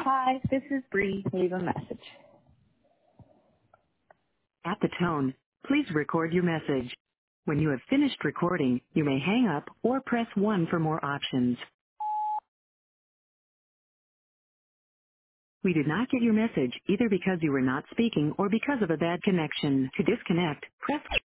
Hi, this is Bree. Leave a message. At the tone, please record your message. When you have finished recording, you may hang up or press 1 for more options. We did not get your message either because you were not speaking or because of a bad connection. To disconnect, press